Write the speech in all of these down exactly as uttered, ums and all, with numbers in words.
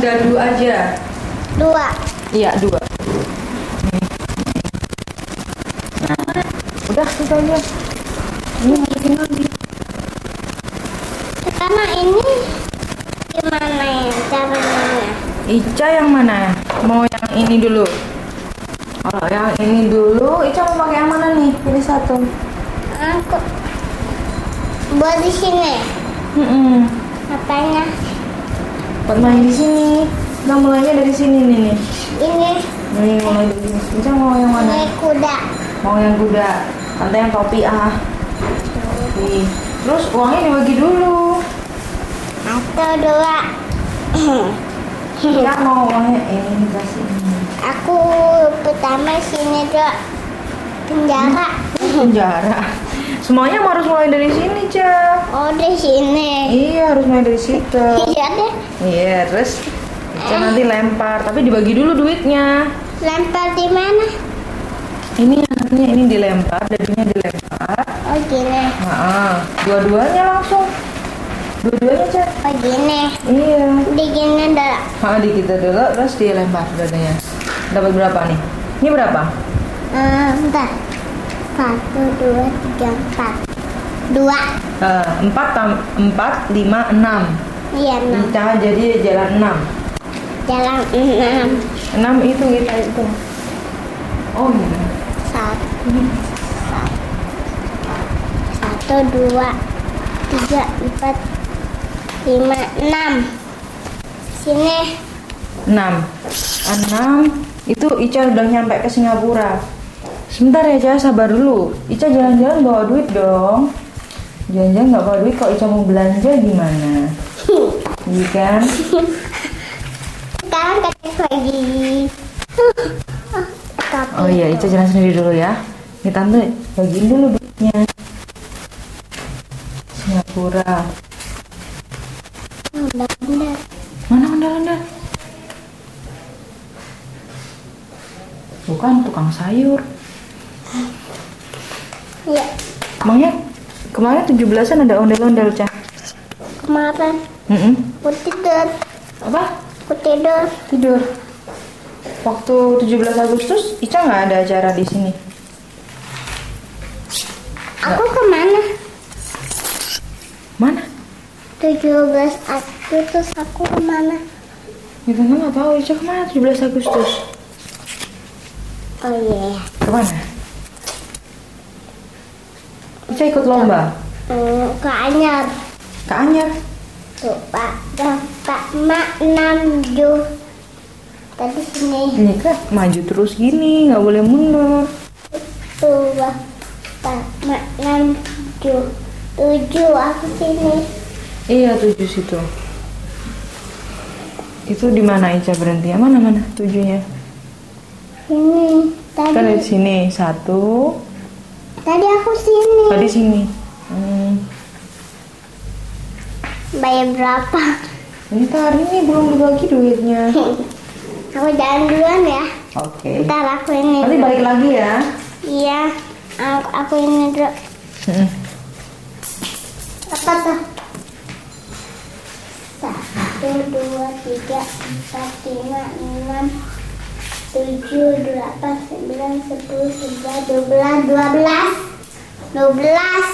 dadu aja. Dua. Iya, dua. Nah, udah itu aja. Ini masukin lagi. Karena ini gimana ya caranya? Ica yang mana? Mau yang ini dulu? Kalau yang ini dulu, Ica mau pakai yang mana nih? Pilih satu. Aku buat di sini. Hmm. Apanya? Buat main di sini. Nah, mulainya dari sini nih nih. Ini. Nih, mulai dari sini. Ica mau yang mana? Ini kuda. Mau yang kuda. Tante yang topi ah. Nih. Terus uangnya dibagi dulu. Satu, dua. Ica mau uangnya ini kasih ini. Aku pertama sini dua. Penjara. Penjara. Semuanya harus mulai dari sini, Ca. Oh, di sini. Iya, harus mulai dari situ. Iya deh. Iya, terus Ica nanti lempar, tapi dibagi dulu duitnya. Lempar di mana? Ini artinya ini dilempar, dadunya dilempar. Oh, gini. Nah, dua-duanya langsung. Dua-duanya, Ca. Oh, gini. Iya. Di gini dah. Ah, di kita dulu, terus dilempar dadunya. Dapat berapa nih? Ini berapa? Eh, bentar. Satu, dua, tiga, empat. Dua. Uh, empat, tam- empat, lima, enam. Iya, enam. Kita jadi jalan enam. Jalan enam. Enam itu kita itu. Oh iya. Satu. Satu, dua, tiga, empat, lima, enam. Sini. Enam. Enam. Itu Ica udah nyampe ke Singapura. Sebentar ya, Ca, sabar dulu. Ica jalan-jalan bawa duit dong. Jalan-jalan nggak bawa duit, kalau Ica mau belanja gimana? Iya kan? Sekarang kasih lagi. Oh iya, Ica jalan sendiri dulu ya. Ini tante bagiin dulu duitnya. Singapura. Benar-benar. Mana ondel-ondel? Bukan tukang sayur. Iya. Emangnya kemarin tujuh belasan ada ondel-ondel, Ca? Kemarin. Mm-mm. Aku tidur. Apa? Aku tidur. Tidur. Waktu tujuh belas Agustus, Ica nggak ada acara di sini. Aku kemana? Mana? tujuh belas Agustus aku kemana? Kita nggak tahu Ica kemana tujuh belas Agustus. Oh iya. Kemana? Ica ikut lomba. Hmm, ke Anyar. Ke Anyar. Tuh Pak, dah Pak Mak enam tujuh. Tadi sini. Ini kan maju terus gini, nggak boleh mundur. Tuh Pak, Pak Mak enam tujuh. Tujuh aku sini. Iya tujuh situ. Itu di mana Ica berhenti? Mana mana tujuhnya? Sini. Kan Tadi. dari sini satu. Tadi aku sini. Tadi sini. Hmm. Bayar berapa? Bentar, ini belum dibagi duitnya. Aku jalan duluan ya. Oke. Ntar aku ini. Nanti balik lagi ya. Iya. Aku, aku ini dulu. Hmm. Apa tuh? Satu, dua, tiga, empat, lima, enam, tujuh, delapan, sembilan, sepuluh, sebelas, dua belas, dua belas, dua belas.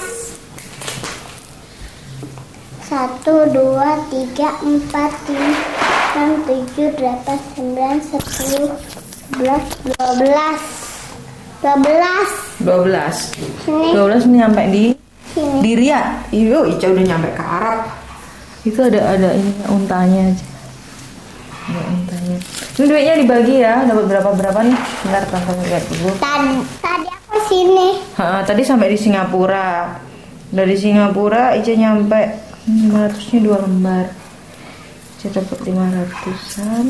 Satu, dua, tiga, empat, lima, enam, tujuh, delapan, sembilan, sepuluh, sebelas, dua belas, dua belas. dua belas. Sini. dua belas ini nyampe di Sini. di Riyadh. Iyo, Ica udah nyampe ke Arab. Itu ada ada ini untanya aja. Ada untanya. Ini duitnya dibagi ya. Dapat berapa berapa nih? Bentar tante lihat dulu. Tadi, tadi aku sini. Ha, tadi sampai di Singapura. Dari Singapura Ica nyampe lima ratusnya dua lembar. Ica dapat lima ratusan.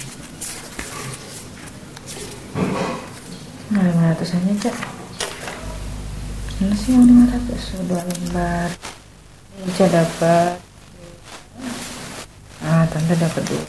Nah, lima ratusannya, Cak. Mana sih yang lima ratus? Dua lembar. Ica dapat. Ah, tante dapat dua.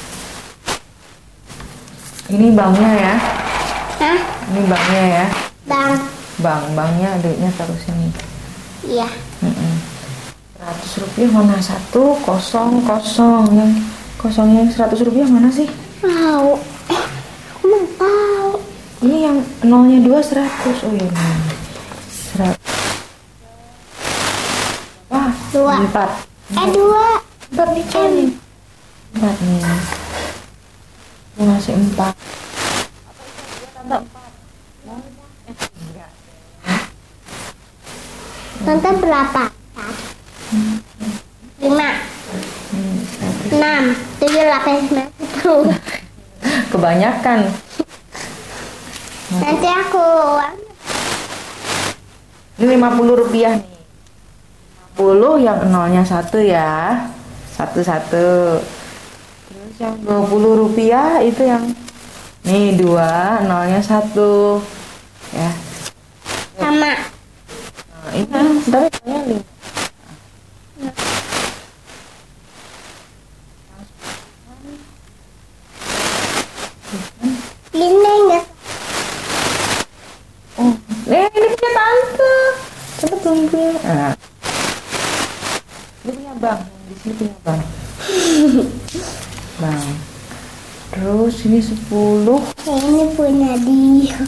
Ini banknya ya. Hah? Ini banknya ya. Bang. Bank, banknya duitnya taruh sini. Iya. Mm-mm. seratus rupiah mana satu kosong kosong yang Kosong yang seratus rupiah mana sih? Tahu. Aku mau tahu. Ini yang nolnya dua seratus. Oh iya. Seratus. Wah, Dua. empat. Eh dua. Empat nih Cah, nih. Empat nih. Ini masih empat. Tante berapa? Lima. Hmm, satu. Enam. Tujuh, delapan, sembilan, sepuluh. Kebanyakan. Nanti aku. Ini lima puluh rupiah nih. lima puluh yang nolnya satu ya. Satu satu. Terus yang dua puluh rupiah itu yang nih dua nolnya satu. Ya. Sama. Nah, ini tapi nolnya lima. Ini enggak. Oh, eh ini punya tante. Coba tunggu. Nah. Ini punya bang. Di sini punya bang. Bang. Terus ini sepuluh. Ini punya dia.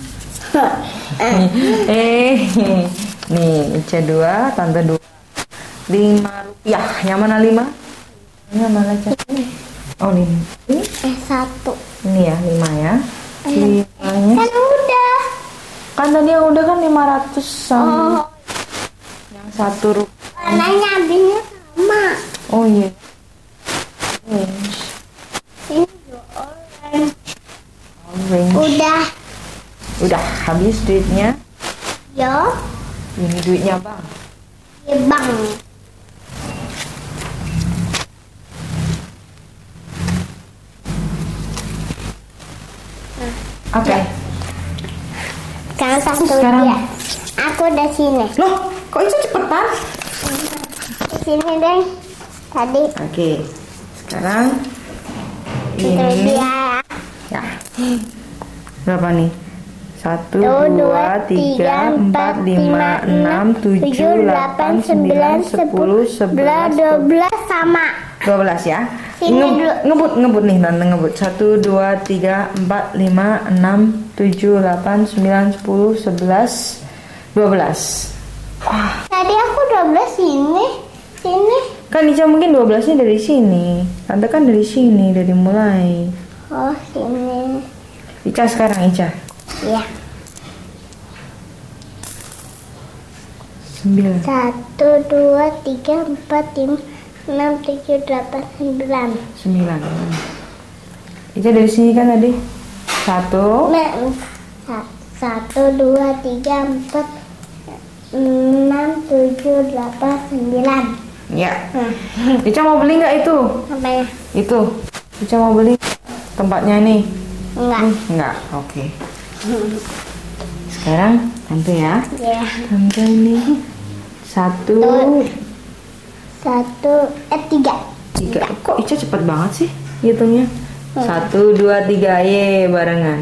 eh, nih Ica dua, tante dua. Lima rupiah. Yang mana lima? Yang mana Ica? Oh lima. Ini, Eh satu. ini ya lima ya. Limanya. Kan udah. Kan tadi yang udah kan lima ratus sama Oh. yang satu rupiah. Warnanya habisnya sama. Oh iya. Orange. Ini juga orange. Orange. Udah. Udah habis duitnya. Yo. Ini duitnya bang. Ya bang. Oke. Sekarang satu Sekarang- dia. Aku udah sini. Loh, kok itu cepetan? Di sini deh. Tadi Oke. Sekarang itu ini dia. ya. Berapa nih? Satu, Satu, dua, tiga, empat, lima, enam, tujuh, delapan, sembilan, sepuluh, sebelas, dua belas sama. dua belas ya. Sini Nge- dulu. ngebut ngebut nih tante ngebut. Satu, dua, tiga, empat, lima, enam, tujuh, delapan, sembilan, sepuluh, sebelas, dua belas. Wah, Tadi aku dua belas sini. Sini. kan Ica mungkin dua belasnya dari sini. Tante kan dari sini, dari mulai. Oh, sini. Ica sekarang Ica. Iya. Sembilan. Satu, dua, tiga, empat, lima, enam, tujuh, delapan, sembilan. Sembilan. Ica dari sini kan tadi. Satu. Nah, sa- Satu, dua, tiga, empat, enam, tujuh, delapan, sembilan. Ya. Nah, Ica mau beli nggak itu? apa ya? Itu. Ica mau beli tempatnya nih. Enggak. Enggak. Oke. Sekarang tante ya. Ya. Tante ini satu, Tuh. Satu, eh tiga. tiga. Kok Ica cepet banget sih hitungnya? Satu, dua, tiga, ye barengan.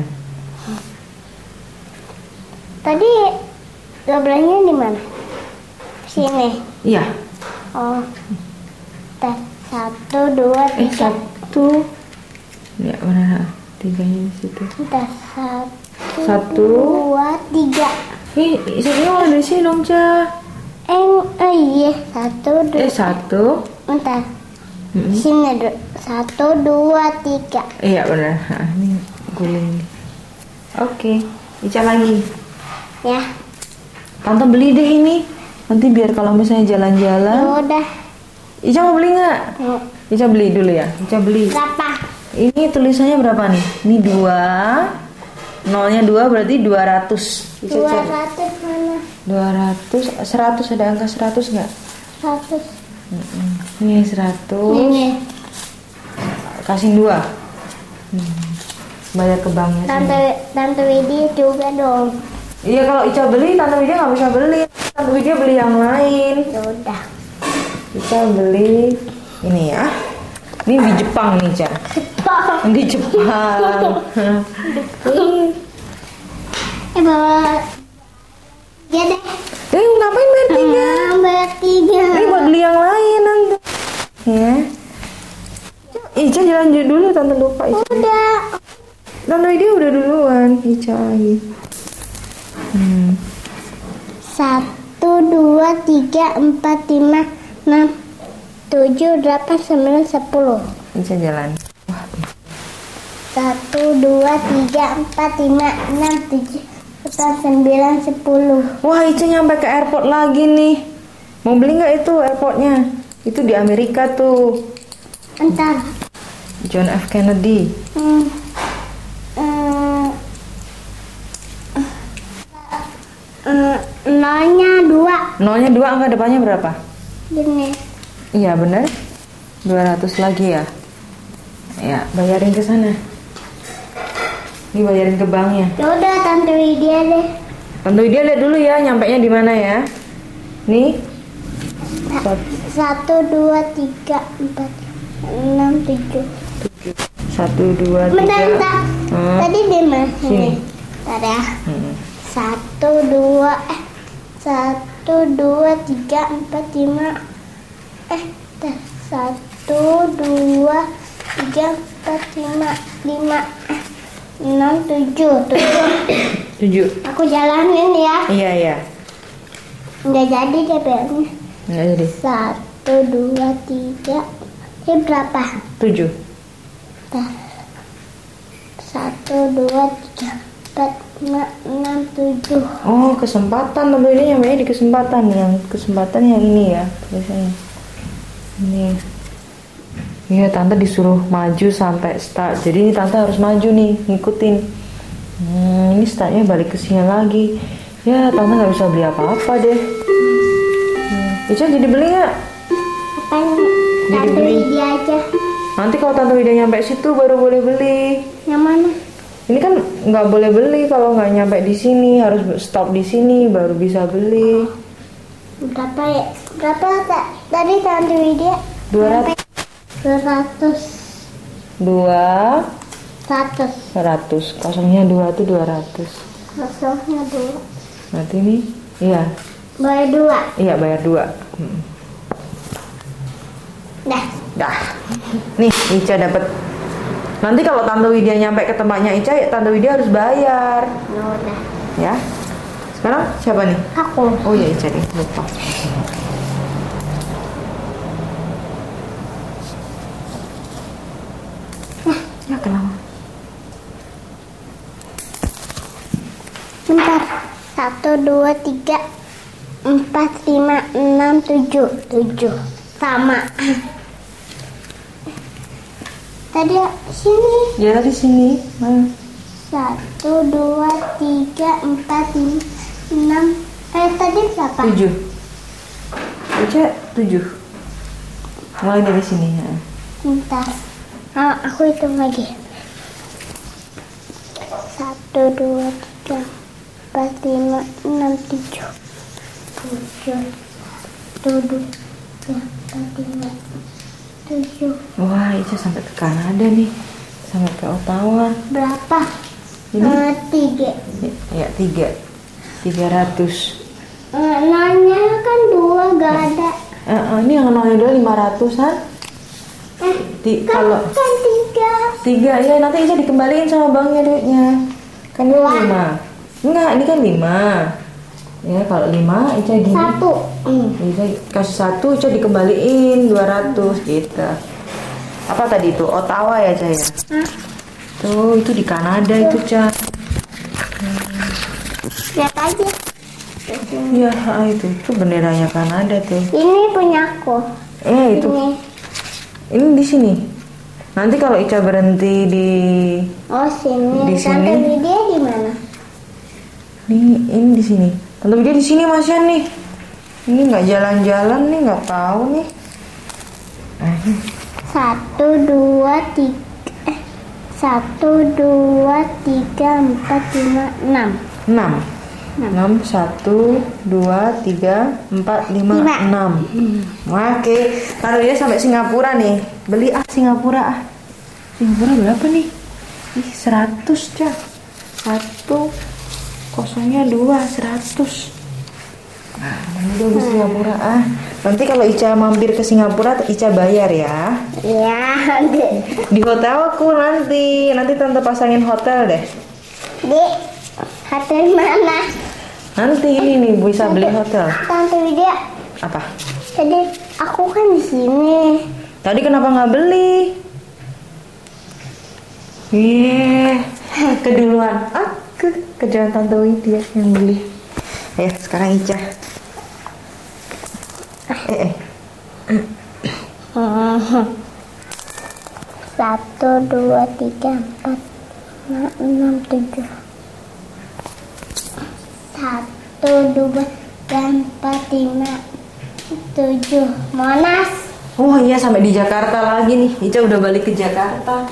Tadi dua belasnya di mana? Sini. Iya. Oh. Tes. Satu, dua, Eh tiga. satu. Ya mana? Tiganya di situ. Tes. Satu, Satu. dua, tiga. Ih, satunya mulai dari sini dong, Ca. Eh, oh iya. Satu, dua. Eh satu. Bentar. Mm-mm. Sini dulu. Satu, dua, tiga. Iya benar. Nah, ini guling. Oke. Ica lagi. Ya. Tante beli deh ini. Nanti biar kalau misalnya Ya jalan-jalan. udah. Ica mau beli nggak? Mau. Ica beli dulu ya. Ica beli. Berapa? Ini tulisannya berapa nih? Ini dua. Nolnya dua berarti dua ratus. Ica Dua cari. ratus mana? Dua ratus. Seratus ada angka seratus nggak? Seratus. Mm-mm. Ini seratus. Ini. Kasih dua. Hmm. Bayar ke banknya. sini. Tante Tante Widya juga dong. Iya kalau Ica beli, Tante Widya nggak bisa beli. Tante Widya beli yang lain. Ya udah. Kita beli ini ya. Ini di Jepang nih, Ca. Di Jepang. Ih. Eh bawa tiga deh. Eh, ngapain bayar tiga? Ah, bayar tiga. Ini buat beli yang lain nanti. Ya. Ica jalan dulu, tante lupa. Ica. Udah. Tante dia udah duluan, Ica lagi. Hmm. Satu, dua, tiga, empat, lima, enam, tujuh, delapan, sembilan, sepuluh. Ica jalan. Wah. Satu, dua, tiga, empat, lima, enam, tujuh, delapan, sembilan, sepuluh. Wah, Ica nyampe ke airport lagi nih. Mau beli nggak itu airportnya? Itu di Amerika tuh. Entar. John F. Kennedy. Hmm. Hmm. Hmm. Nolnya dua. Nolnya dua, angka depannya berapa? Gini. Iya bener. dua ratus lagi ya. Ya, bayarin ke sana. Ini bayarin ke banknya. Ya udah, Tante Widya deh. Tante Widya lihat dulu ya, nyampe nya di mana ya? Nih. Satu, dua, tiga, empat, enam, tujuh. Satu, dua, Bentar, tiga. bentar. Hmm. Tadi di mana? Sini. Bentar ya. Hmm. Satu, dua, eh, satu, dua, tiga, empat, lima, eh, bentar. Satu, dua, tiga, empat, lima, lima, eh, enam, tujuh, tujuh. Tujuh. Aku jalanin ya. Iya iya. Nggak jadi deh bayarnya. Nggak jadi. Satu, dua, tiga. Ini berapa? Tujuh. Bentar. Satu, dua, tiga, empat, lima, enam, tujuh. Oh, kesempatan. Tante Widya nyampe di kesempatan. Yang kesempatan yang ini ya biasanya. Ini. Iya, tante disuruh maju sampai start. Jadi ini tante harus maju nih, ngikutin. Hmm, ini startnya balik ke sini lagi. Ya, tante nggak bisa beli apa-apa deh. Hmm. Ica jadi beli nggak? Apa yang Jadi Tante beli. Widya aja? Nanti kalau tante Widya nyampe situ baru boleh beli. Yang mana? Ini kan nggak boleh beli kalau nggak nyampe di sini, harus stop di sini baru bisa beli. Berapa ya? Berapa ta- tadi Tante Widya? Dua ratus. Dua ratus. Dua Seratus. ratus. Kosongnya dua tuh dua ratus. Kosongnya dua. Berarti ini, iya, Boleh dua. iya bayar dua. Hmm. Dah. Dah. Nih, Ica dapat. Nanti kalau Tante Widya nyampe ke tempatnya Ica, Tante Widya harus bayar. Ya udah. Ya. Sekarang siapa nih? Aku. Oh ya Ica nih, lupa. Ya kenapa? Bentar. Satu, dua, tiga, empat, lima, enam, tujuh. Tujuh. Sama. Tadi sini. Ya di sini. Mana? Satu, dua, tiga, empat, lima, enam. Eh tadi berapa? Tujuh. Ica tujuh. Mulai dari sini ya. Bentar. Ah, aku hitung lagi. Satu, dua, tiga, empat, lima, enam, tujuh. Tujuh. Tujuh. Empat, lima, tujuh. Wah, Ica sampai ke Kanada nih. Sampai ke Ottawa. Berapa? Ini? Eh, tiga. Ya, tiga. Tiga ratus. Eh, nolnya kan dua, gak ada. Eh, eh, ini yang nolnya dulu lima ratusan. Eh, Di, kan, kalau kan tiga. tiga ya nanti Ica dikembaliin sama banknya duitnya. Kan ini Wah. lima. Enggak, ini kan lima. Ya kalau lima Ica gini. Satu. Hmm. Ica kasih satu, Ica dikembaliin dua ratus gitu. Apa tadi itu? Ottawa ya Ca ya? Hah? Tuh itu di Kanada itu Ca. Lihat aja. Iya ah, itu itu benderanya Kanada tuh. Ini punya aku. Eh itu Ini. ini di sini. Nanti kalau Ica berhenti di Oh sini. Di Tante sini. Widya di mana? Nih, ini di sini. Tante Widya di sini Mas Yan nih. Ini nggak jalan-jalan nih, nggak tahu nih. Eh, nih. Satu, dua, tiga. Eh, satu, dua, tiga, empat, lima, enam. enam. enam, satu, dua, tiga, empat, lima, Lima. enam. Oke, kalau dia sampai Singapura nih, beli ah Singapura ah. Singapura berapa nih? Ih, seratus Cak. Satu, kosongnya dua, seratus. Nah, udah ke Singapura ah. Nanti kalau Ica mampir ke Singapura, Ica bayar ya. Iya. Di hotelku nanti, nanti tante pasangin hotel deh. Di hotel mana? Nanti ini nih bisa beli hotel. Tante Widya. Apa? Tadi aku kan di sini. Tadi kenapa nggak beli? Iya, keduluan aku kerjaan tante Widya yang beli. Ayo sekarang Ica. Eh, eh. Satu, dua, tiga, empat, lima, enam, tujuh. Satu, dua, tiga, empat, lima, tujuh. Monas. Oh iya, sampai di Jakarta lagi nih. Ica udah balik ke Jakarta.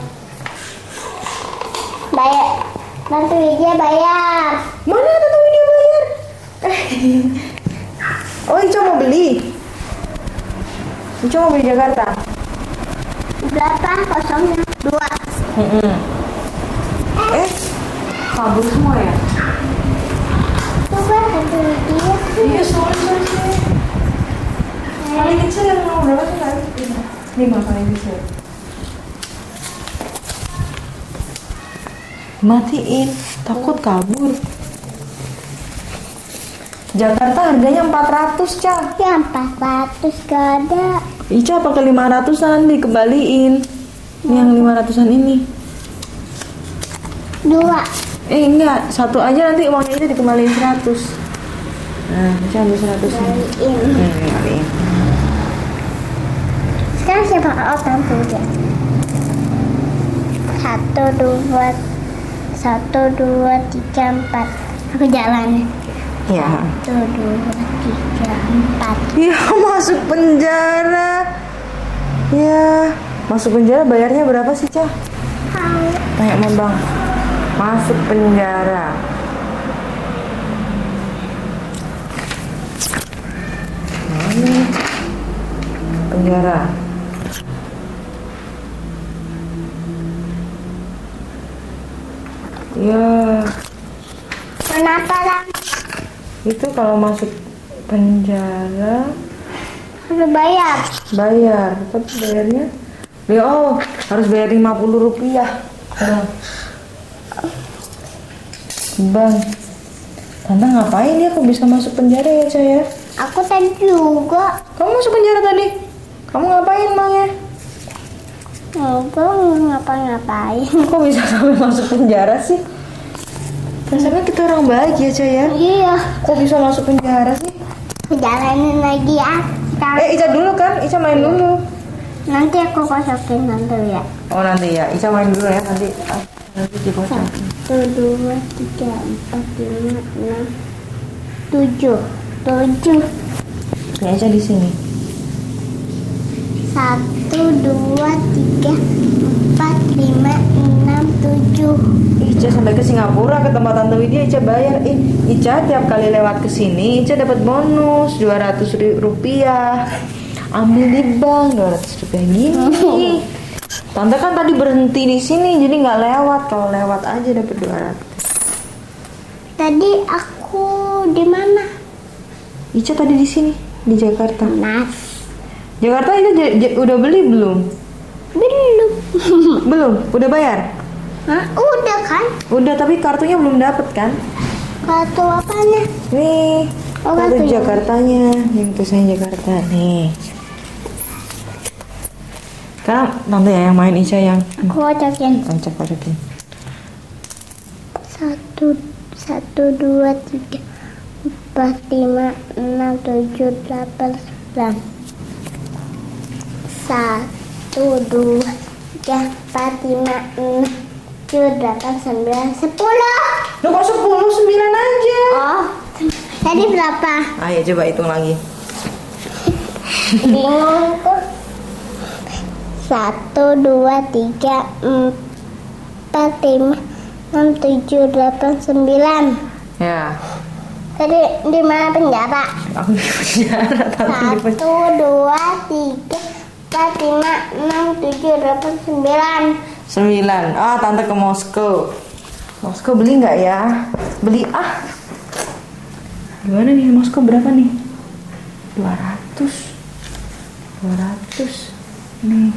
Bayar. Tante Widya bayar. Mana tante Widya bayar? Oh Ica mau beli. Ica mau beli Jakarta. Berapa kosongnya? Dua. Mm-mm. Eh, kabur semua ya? Coba Tante Widya. Iya, sorry, sorry, sorry. Paling kecil yang mau berapa sih kali? Lima paling kecil. Matiin, takut kabur. Jakarta harganya empat ratus, Ca. Ya empat ratus gak ada. Ica pakai lima ratusan dikembaliin. Yang lima ratusan ini. Dua. Eh enggak, satu aja nanti uangnya Ica dikembaliin seratus. Nah, Ica ambil seratus. Balikin. Hmm, kembaliin. Sekarang siapa? Oh, Tante Widya. Satu, dua, satu, dua, tiga, empat. Aku jalan. Ya. Satu, dua, tiga, empat. Ya, masuk penjara. Ya, masuk penjara bayarnya berapa sih, Ca? Tahu. Tanya sama Bang. Masuk penjara. Mana? Penjara. Ya, Kenapa lah? itu kalau masuk penjara Harus bayar. bayar, tapi bayarnya ya oh harus bayar lima puluh rupiah. Bang, Bang, Tante ngapain dia kok bisa masuk penjara ya, Ca ya? Aku tadi juga. Kamu masuk penjara tadi? Kamu ngapain, Bang ya? Enggak ngapa-ngapain. Kok bisa sampai masuk penjara sih? Rasanya kita orang baik ya, Ca ya? Iya. Kok bisa masuk penjara sih? Jalanin lagi ya. Sekarang Eh, Ica dulu kan? Ica main dulu. nanti aku kosokin Tante ya. Oh, nanti ya. Ica main dulu ya, nanti ah, nanti dibocorin. Satu, dua, tiga, empat, lima, enam, tujuh. Tujuh. Ini Ica di sini. Satu, dua, tiga, empat, lima, enam, tujuh. Ica sampai ke Singapura ke tempat Tante Widya, Ica bayar. Eh, Ica tiap kali lewat ke sini, Ica dapat bonus dua ratus rupiah. Ambil di bank dua ratus rupiah gini. Tante kan tadi berhenti di sini, jadi nggak lewat. Kalau lewat aja dapat dua ratus. Tadi aku di mana? Ica tadi di sini di Jakarta. Mas. Jakarta Ica j- j- udah beli belum? Belum. Belum. Udah bayar? Hah? Udah kan? Udah, tapi kartunya belum dapet kan? Kartu apanya? Nih, Oh, kartu kartunya. Jakartanya, yang tulisannya Jakarta nih. Sekarang Tante ya yang main, Ica yang Aku kocokin. Ancak kocokin. Satu, satu, dua, tiga, empat, lima, enam, tujuh, delapan, sembilan. Satu, dua, tiga, empat, lima, enam, tujuh, delapan, sembilan, sepuluh. Lu kok sepuluh, sembilan aja? Oh, tadi berapa? Ayo coba hitung lagi. Bingung tuh. Satu, dua, tiga, empat, lima, enam, tujuh, delapan, sembilan. Ya, Tadi di mana penjara? aku di penjara, Tante di penjara. Satu, dua, tiga, empat, lima, enam, tujuh, delapan, sembilan. Sembilan. Ah, Tante ke Moskow. Moskow beli nggak ya? Beli ah. Gimana nih Moskow berapa nih? dua ratus. dua ratus. Nih.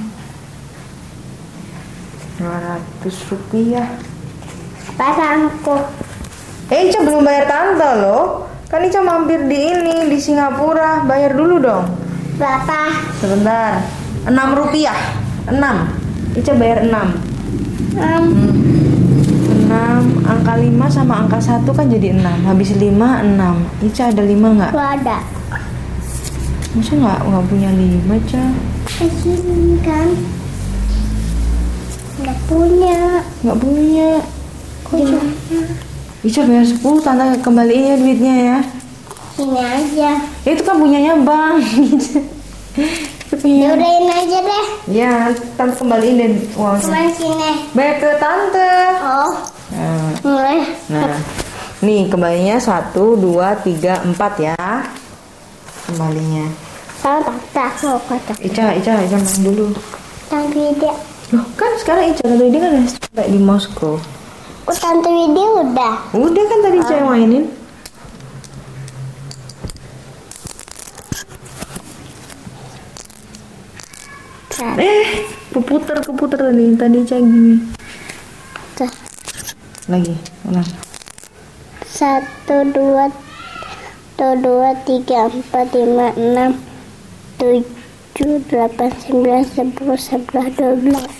dua ratus rupiah. Barangku. Eh, Ica belum bayar tante loh. Kan Ica mampir di ini, di Singapura. Bayar dulu dong. Berapa? Sebentar. enam rupiah. enam. Ica bayar enam. Um, enam. Angka lima sama angka satu kan jadi enam. Habis lima, enam. Ica ada lima nggak? Gak ada. Masa nggak nggak punya lima, Ica? Kesini kan. Gak punya. Nggak punya. Kok Ica? Ica bayar sepuluh, tante kembaliin ya duitnya ya. Sini aja. Ya, itu kan punyanya Bang. Itu punya. Udahin aja deh. Ya, tante kembaliin deh uangnya. Kemana sini? Bayar ke tante. Oh. Nah, Mulai. nah. Nih kembalinya satu, dua, tiga, empat ya. Kembalinya. Sama tak mau kata. Ica, Ica, Ica main dulu. Tante Widya. Loh, kan sekarang Ica tadi dia kan udah sampai di Moskow. Oh, Tante Widya udah. Udah kan tadi Ica yang mainin. Eh, keputer keputer tadi tadi Ica gini. Tuh. Lagi, ulang. Satu, dua, satu, dua, tiga, empat, lima, enam, tujuh, delapan, sembilan, sepuluh, sebelas, dua belas.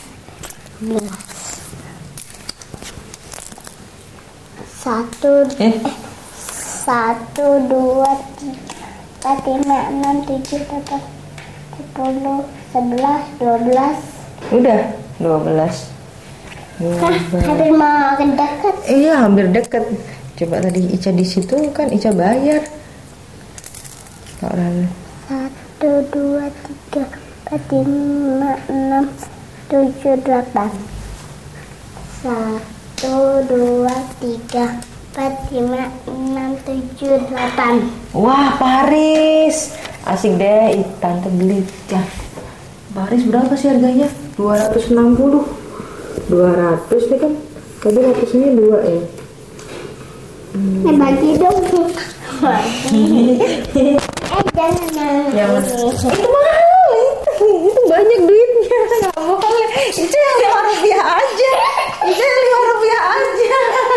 Satu, Eh, satu, dua, tiga, empat, lima, enam, tujuh, delapan, sepuluh, sebelas, dua belas. udah dua belas. Hah, hampir mau dekat. Iya, hampir dekat. Coba tadi Ica di situ kan Ica bayar. Kak Rana. Satu, dua, tiga, empat, lima, enam, tujuh, delapan. Satu, dua, tiga, empat, lima, enam, tujuh, delapan. Wah, Paris. Asik deh, tante beli. Ya. Paris berapa sih harganya? dua ratus enam puluh. dua ratus nih kan. Tadi ratusnya dua ya. Eh, bagi dong. Bagi. Eh, jangan. Yang itu mahal itu, itu banyak duitnya. Nggak boleh. Itu yang lima rupiah aja. Itu yang lima rupiah aja.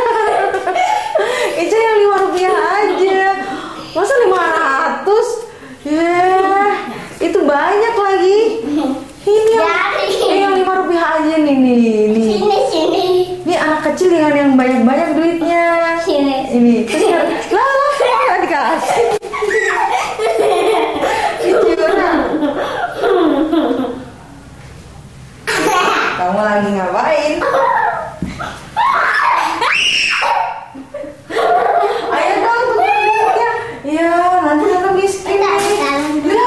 Itu yang lima rupiah aja. Masa lima ratus? Ya, itu banyak lagi. Ini yang, ini yang lima rupiah aja nih nih nih. Sini, sini. Ini anak kecil dengan yang banyak-banyak duitnya. Sini. Ini terus yang lah lah nggak dikasih. Kamu lagi ngapain? Ayo dong tuker duitnya. Iya, nanti tante miskin. Ya.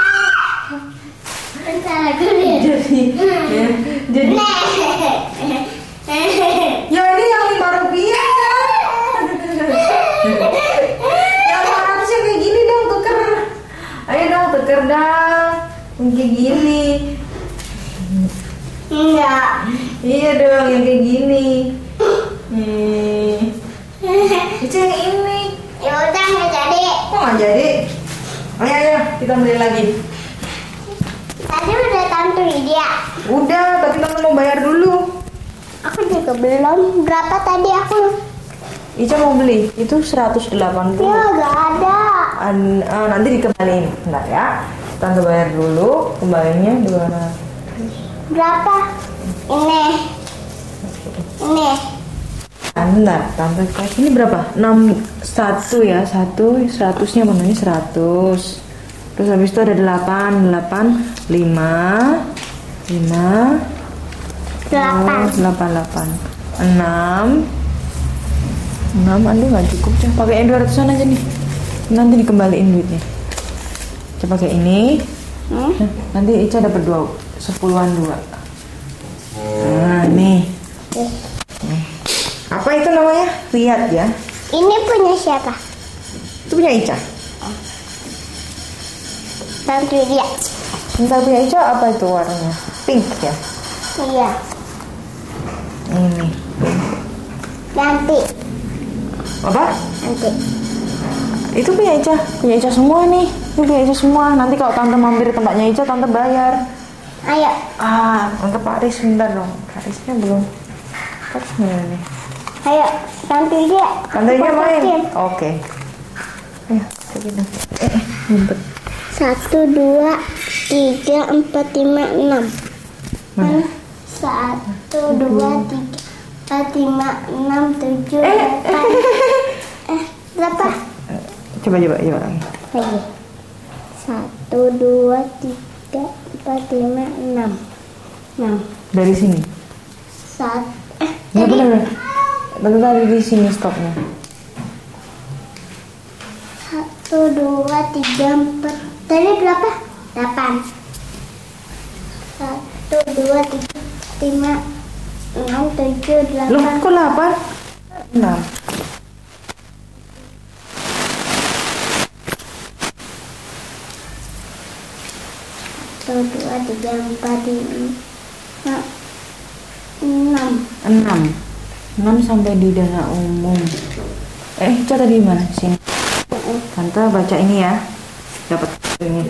Jadi, ya, jadi. Ya ini yang lima rupiah kan? Yang lima ratus yang kayak gini dong tuker. Ayo dong tuker dong. Yang kayak gini. Enggak. Iya dong yang kayak gini. Nih. Itu yang ini. Ya udah nggak jadi. Kok nggak jadi? Ayo ayo kita beli lagi. Tadi udah Tante Widya. Udah, tapi tante mau bayar dulu. Aku juga belum. Berapa tadi aku? Ica mau beli itu seratus delapan puluh. Ya nggak ada. An- uh, nanti dikembaliin. Bentar ya. Tante bayar dulu, kembalinya dua ratus. Berapa? Ini. Ini. Bentar, tante cek ini berapa? enam satu ya, satu seratusnya mana ini seratus. Terus habis itu ada delapan, delapan, lima, lima, Delapan. delapan, delapan, enam, enam. Aduh nggak cukup, coba pakai yang dua ratusan aja nih. Nanti dikembaliin duitnya. Coba pakai ini. Hmm? Nah, nanti Ica dapat dua, sepuluhan dua. Nah nih. Nih. Apa itu namanya? Riyad ya? Ini punya siapa? Itu punya Ica. Tante Widya. Bentar, punya Ica apa itu warnanya? Pink ya? Iya. Ini. Nanti. Apa? Nanti. Itu punya Ica, punya Ica semua nih. Ini punya Ica semua. Nanti kalau tante mampir tempatnya Ica, tante bayar. Ayo. Ah, untuk Pak Aris sebentar dong. Pak Arisnya belum. Terus nih. Ayo, tante dia. Tante dia main. Oke. Ayo, segini. Eh, eh, ngumpet. Satu, dua, tiga, empat, lima, enam. Mana? Satu, dua, tiga, empat, lima, enam, tujuh, Eh, delapan. Eh, berapa? Coba coba coba lagi. Lagi. Satu, dua, tiga, empat, lima, enam. Enam. Dari sini. Satu. Eh, Ya tadi benar. Tante tadi di sini stopnya. satu, dua, tiga, empat. Tadi berapa? Delapan. Satu, dua, tiga, lima, enam, tujuh, Loh, delapan. kok delapan? enam. Satu, dua, tiga, empat, lima, enam. enam. enam sampai di dana umum. Eh, Ica tadi di mana? Sini. Tante baca ini ya. Dapat ini.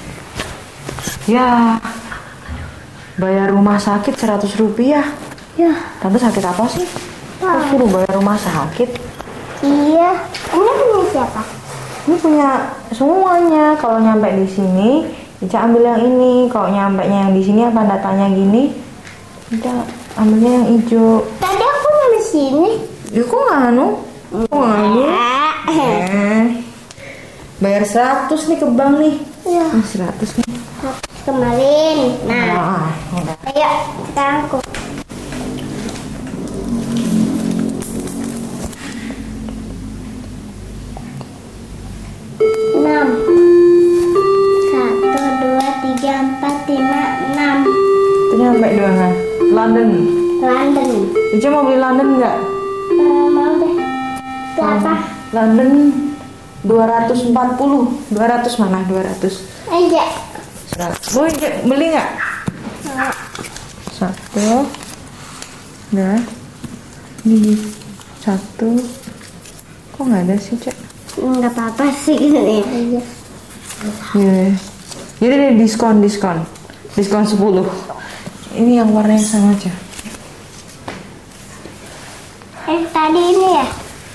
Ya. Bayar rumah sakit seratus rupiah. Ya. Tante sakit apa sih? Kok suruh bayar rumah sakit? Iya. Ini punya siapa? Ini punya semuanya. Kalau nyampe di sini, Ica ambil yang ini. Kalau nyampe nya yang di sini apa datanya gini? Ica ambilnya yang hijau. Tadi aku nyampe sini. Ya kok nggak anu? Kok nggak anu? Eh, bayar seratus nih ke bank nih. Ya. Ini seratus nih. Kemarin. Nah. Ah, udah. Ayo, sekarang aku. Enam. Satu, dua, tiga, empat, lima, enam. Itu nyampe di mana? London. London. Ica mau beli London nggak? Eh, mau deh. Berapa? London dua ratus empat puluh. dua ratus mana? dua ratus. Aja. Mau Ica beli nggak? Satu. Dua. Ini satu. Kok nggak ada sih, Cek? Enggak apa-apa sih ini. Aja. Iya. Jadi deh diskon, diskon. Diskon sepuluh. Ini yang warnanya sama aja. Eh, tadi ini ya?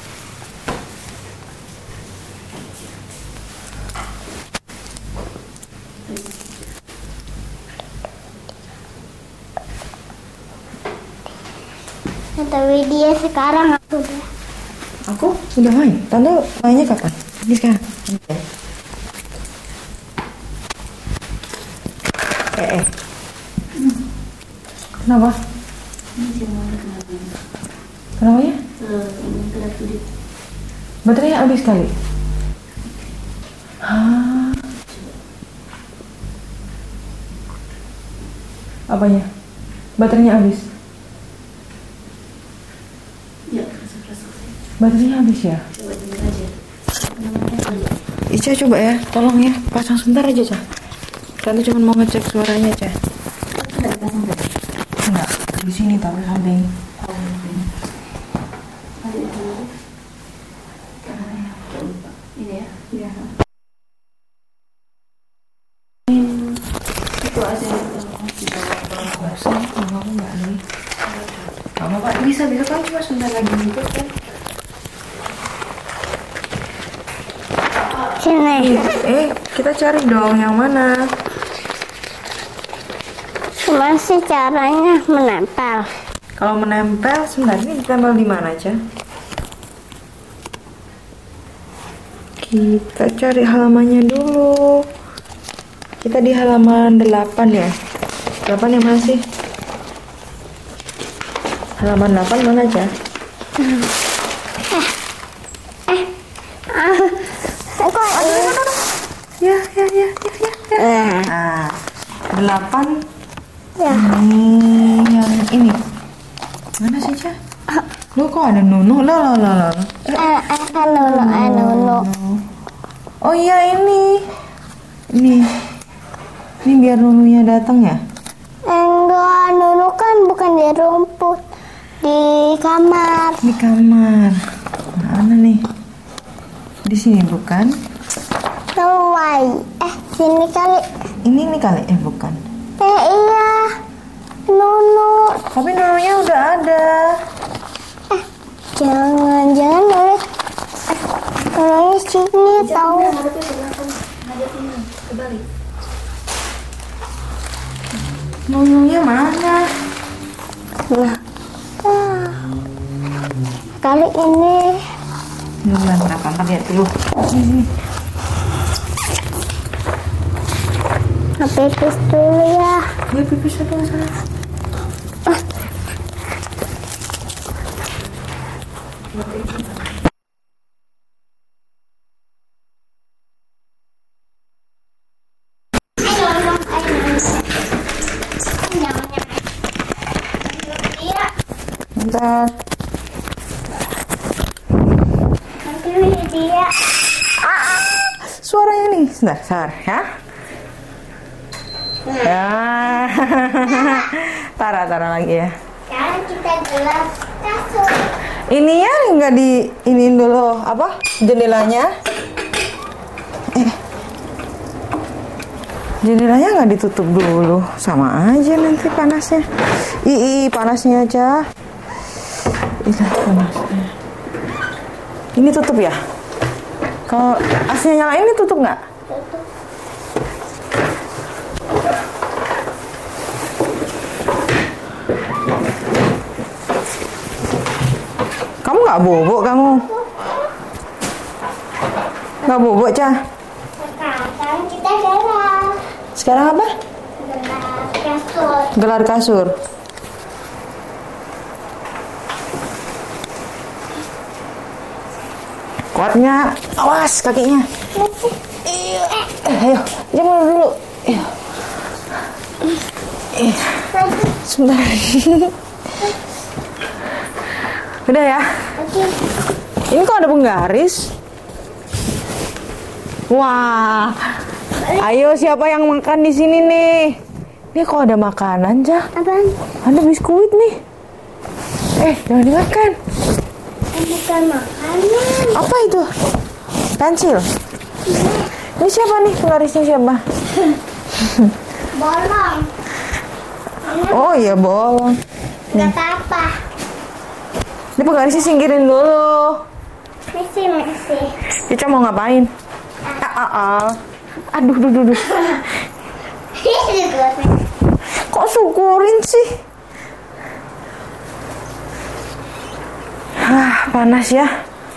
Tapi dia sekarang aku udah. Aku udah main. Tante mainnya kapan? Ini sekarang. Eh, eh. Kenapa? Kenapa ya? Baterainya habis kali. Hah? Apanya? Baterainya habis. Baterainya habis ya? Ica coba ya, tolong ya, pasang sebentar aja, Ca. Tante cuma mau ngecek suaranya, Ca. Enggak, di sini taruh samping. Ini ya? Iya. Itu aja. Bosan, kalau aku nggak nih. Kamu Pak bisa bisa kan cuma sebentar lagi gitu kan? Sini. Eh, kita cari dong yang mana? Cuma sih caranya menempel. Kalau menempel, sebentar ini ditempel di mana aja? Kita cari halamannya dulu. Kita di halaman delapan ya. delapan yang mana sih? Halaman delapan mana aja? Ah, kok ini? Ya, ya, ya, ya, ya. Eh, Nah, delapan. ya. Ini yang ini. Mana sih, Ca? Lu kok ada Nunu? Lo, lo, lo, lo. Eh, eh, anu, anu, anu. Oh iya ini. Ini. Ini biar Nununya datang ya? Enggak, Nunu kan bukan di rumput, di kamar. Di kamar. Mana nih? Di sini bukan? Hawaii. Eh, sini kali. Ini nih kali, eh bukan. Eh, iya. Nunu. Tapi nununya udah ada. Eh, jangan, jangan nulis. Eh, nulis sini tahu. Nununya mana? Nah, ah. Kali ini. Bulan berapa? Ntar lihat dulu. Sini. Pipis dulu ya. Ya pipis dulu sana. Bentar. Dia. Suaranya nih, sebentar, sebentar ya. Ya, taruh taruh lagi ya. Sekarang kita gelap kasur. Ininya nggak di iniin dulu apa jendelanya? Eh, jendelanya nggak ditutup dulu, sama aja nanti panasnya. Ih, panasnya aja. Ini panasnya. Ini tutup ya? Kalau aslinya nyala ini tutup nggak? Tutup. Kamu nggak bobo kamu? Nggak bobo, Cah? Sekarang kita gelap. Sekarang apa? Gelap kasur. Gelar kasur. Kuatnya, awas kakinya. Iya. Eh, ayo, jangan dulu. Iya. Eh, sebentar. Udah ya. Oke. Ini kok ada penggaris? Wah. Ayo siapa yang makan di sini nih? Ini kok ada makanan, Cah? Apaan? Ada biskuit nih. Eh, jangan dimakan. Bukan makanan. Apa itu? Pensil. Ini siapa nih penggarisnya siapa? Bolong. Oh iya bolong. Nggak apa-apa. Ini penggarisnya singkirin dulu. Misi, misi. Ica mau ngapain? Ah, ah, ah. Aduh, duh, duh, duh. Kok syukurin sih? Ah, panas ya.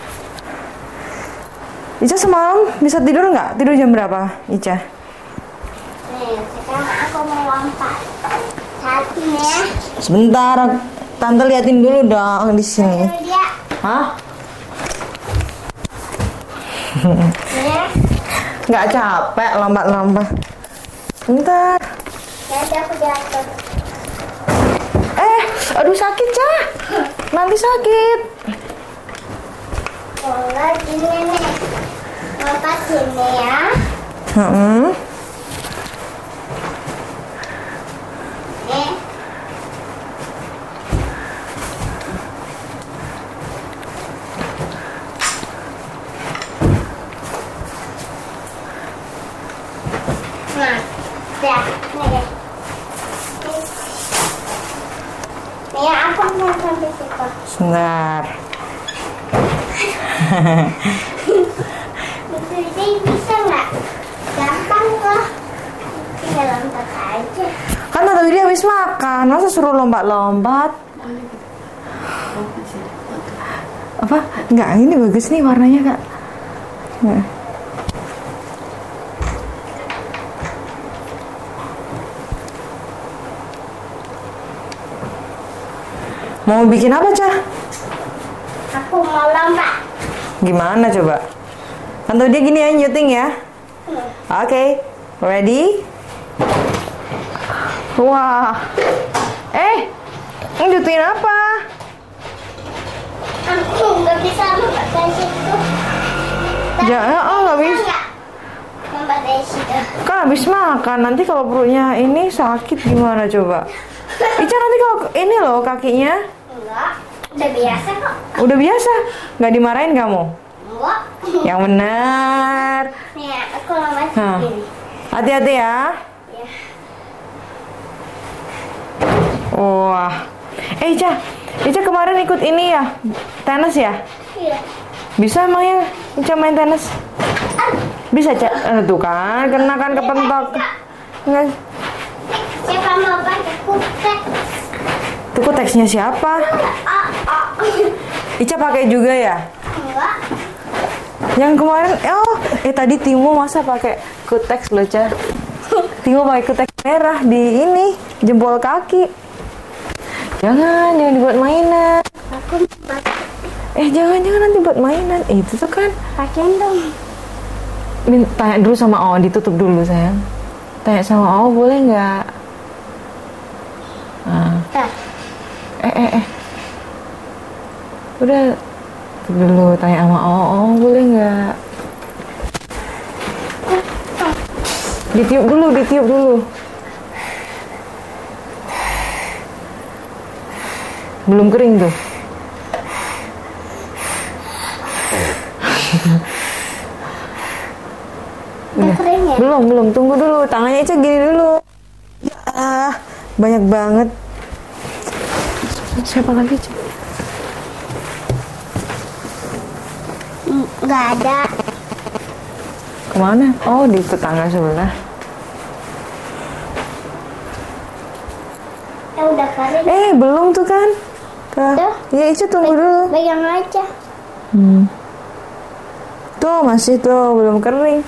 Ica semalam bisa tidur nggak? Tidur jam berapa, Ica? Nih, sekarang aku mau lompat. Satu ya. Sebentar, Tante liatin dulu dong di sini. Dulu dia. Hah? Ya. Nggak capek lompat-lompat. Sebentar. Nanti aku jatuh. Eh, aduh sakit, Cah. Nanti sakit. Lompat gini nih. Lompat sini ya. Hmm. Eh. Nah, ya, nih deh. Nih ya, aku mau sampai situ. Sebentar. Jadi bisa nggak? Gampang kok. Tinggal lompat aja. Kan tadi dia habis makan, masa suruh lompat-lompat? Apa? Enggak, ini bagus nih warnanya, Kak. Nah. Mau bikin apa, Cah? Aku mau lompat. Gimana coba? Kan tadi dia gini ya, nyuting ya. Oke, okay. Ready? Wah. Eh, nyuting apa? Aku nggak bisa lompat dari situ. Jangan, oh nggak bisa. Nggak lompat dari situ. Kan habis makan, nanti kalau perutnya ini sakit gimana coba? Ica nanti kalau ini loh kakinya Enggak, udah biasa kok. udah biasa, nggak dimarahin kamu? Enggak. Yang benar. Nih, aku lama Hah. gini. Hati-hati ya. Ya. Wah. Eh Ica, Ica kemarin ikut ini ya, tenis ya? Iya. Bisa emangnya Ica main tenis? Bisa Cak? Eh, tuh kan, kena kan kepentok. Enggak. Siapa mau pakai kutek? Itu kok teksnya siapa? Ah, ah. Ica pakai juga ya? Enggak. Yang kemarin, oh, eh tadi Timo masa pakai kutex loh, Ca. Timo pakai kutex merah di ini, jempol kaki. Jangan, jangan dibuat mainan. Aku pakai. Eh, jangan, jangan nanti buat mainan. Eh, itu tuh kan. Pakein dong. Min, tanya dulu sama O, ditutup dulu sayang. Tanya sama O, boleh nggak? Nah. Dah. Eh, eh, eh. Udah, tutup dulu. Tanya sama O, O boleh nggak? Ditiup dulu, ditiup dulu. Belum kering tuh. Udah kering ya? Belum, belum. Tunggu dulu. Tangannya Ica gini dulu. Ya, banyak banget. Siapa lagi, Ca? Enggak ada. Kemana? Oh, di tetangga sebelah. Eh, udah kering. Eh, belum tuh kan? Tuh. Tuh. Ya, Ica tunggu dulu. Pegang aja. Hmm. Tuh, masih tuh. Belum kering.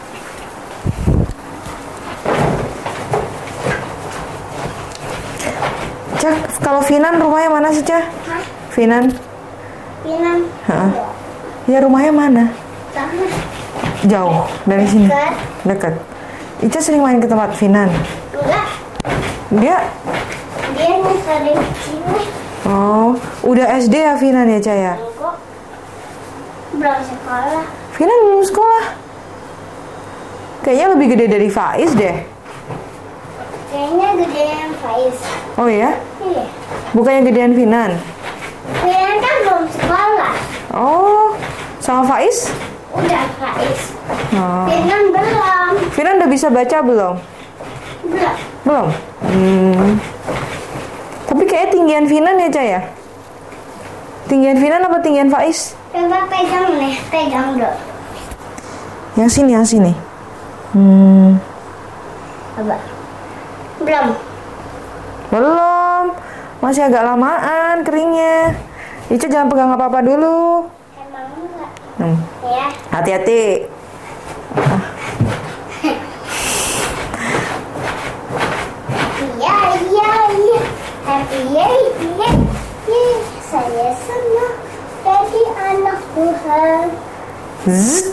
Cak, kalau Finan rumahnya mana sih, Cak? Hah? Finan? Pinang. Hah? Ya, rumahnya mana? Sama. Jauh dari sini. Dekat. Dekat. Ica sering main ke tempat Finan. Enggak. Dia, Dia sering sini. oh, udah S D ya Finan ya, Cak ya? Enggak. Belum sekolah. Finan belum sekolah. Kayaknya lebih gede dari Faiz deh. Kayaknya gedean Faiz. Oh ya? Iya. Bukannya gedean Finan? Pinang kan belum sekolah. Oh, sama Faiz? Udah Faiz. Oh. Pinang belum. Finan udah bisa baca belum? Belum. Belum? Hmm. Tapi kayaknya tinggian Finan ya, Cak ya? Tinggian Finan apa tinggian Faiz? Coba pegang nih. Pegang dulu. Yang sini, yang sini. Hmm. Coba. Belum. Belum. Masih agak lamaan keringnya. Ica jangan pegang apa-apa dulu. Emang enggak. Hmm. Ya. Hati-hati. Iya, iya, iya. Happy yeay, yeay, yeay. Saya senang jadi anak Tuhan. Zzz.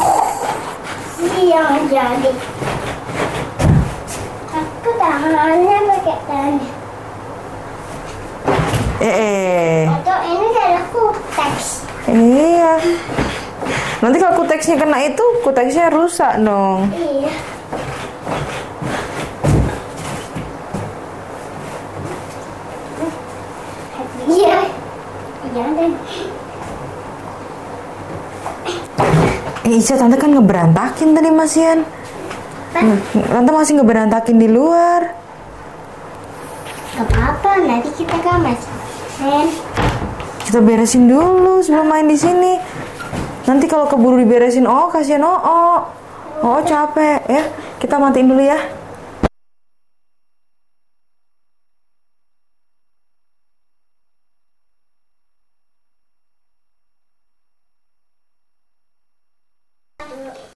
Yang jadi. Aku tangannya pakai tangan. Eh, eh. Atau ini adalah kuteks. Iya. Nanti kalau kuteksnya kena itu, kuteksnya rusak dong. Iya. Iya. Iya deh. Eh, Ica, tante kan ngeberantakin tadi Mas Ian. Kan? Tante masih ngeberantakin di luar. Gak apa-apa, nanti kita gamas. Men. Kita beresin dulu sebelum main di sini. Nanti kalau keburu diberesin, oh kasihan oh, oh, oh capek ya. Kita matiin dulu ya.